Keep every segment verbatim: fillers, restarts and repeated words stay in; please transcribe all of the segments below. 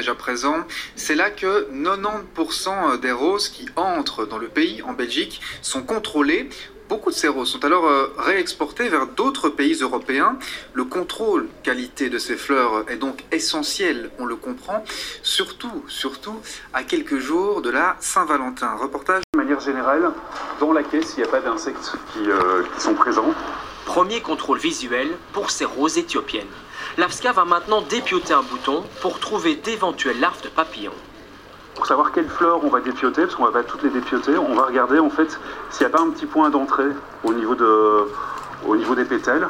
Liège à présent. C'est là que quatre-vingt-dix pour cent des roses qui entrent dans le pays, en Belgique, sont contrôlées. Beaucoup de ces roses sont alors réexportées vers d'autres pays européens. Le contrôle qualité de ces fleurs est donc essentiel, on le comprend, surtout, surtout à quelques jours de la Saint-Valentin. Reportage. De manière générale, dans la caisse, il n'y a pas d'insectes qui, euh, qui sont présents. Premier contrôle visuel pour ces roses éthiopiennes. L'A F S C A va maintenant dépioter un bouton pour trouver d'éventuelles larves de papillons. Pour savoir quelles fleurs on va dépioter, parce qu'on ne va pas toutes les dépioter, on va regarder en fait s'il n'y a pas un petit point d'entrée au niveau, de, au niveau des pétales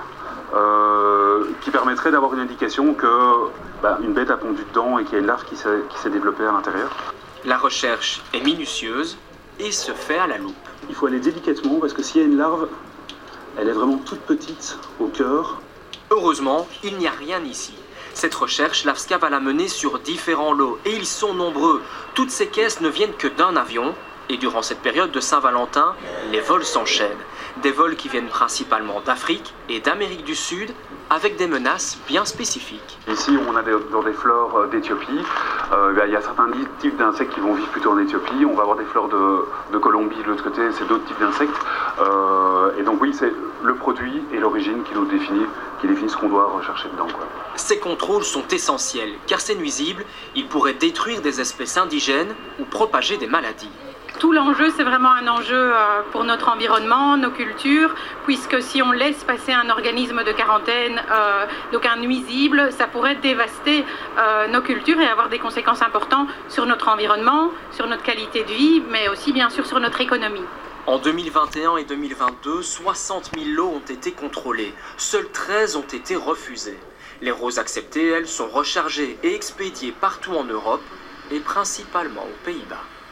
euh, qui permettrait d'avoir une indication que bah, une bête a pondu dedans et qu'il y a une larve qui s'est développée à l'intérieur. La recherche est minutieuse et se fait à la loupe. Il faut aller délicatement parce que s'il y a une larve, elle est vraiment toute petite au cœur. Heureusement, il n'y a rien ici. Cette recherche, l'A F S C A va la mener sur différents lots et ils sont nombreux. Toutes ces caisses ne viennent que d'un avion et durant cette période de Saint-Valentin, les vols s'enchaînent. Des vols qui viennent principalement d'Afrique et d'Amérique du Sud avec des menaces bien spécifiques. Ici, on a des, dans des fleurs d'Éthiopie. Euh, il y a certains types d'insectes qui vont vivre plutôt en Éthiopie. On va avoir des fleurs de, de Colombie de l'autre côté, c'est d'autres types d'insectes. Euh, et donc oui, c'est le produit et l'origine qui nous définit, qui définit ce qu'on doit rechercher dedans, quoi. Ces contrôles sont essentiels car ces nuisibles, ils pourraient détruire des espèces indigènes ou propager des maladies. Tout l'enjeu, c'est vraiment un enjeu pour notre environnement, nos cultures, puisque si on laisse passer un organisme de quarantaine, euh, donc un nuisible, ça pourrait dévaster euh, nos cultures et avoir des conséquences importantes sur notre environnement, sur notre qualité de vie, mais aussi bien sûr sur notre économie. En deux mille vingt et un et deux mille vingt-deux, soixante mille lots ont été contrôlés. Seuls treize ont été refusés. Les roses acceptées, elles, sont rechargées et expédiées partout en Europe et principalement aux Pays-Bas.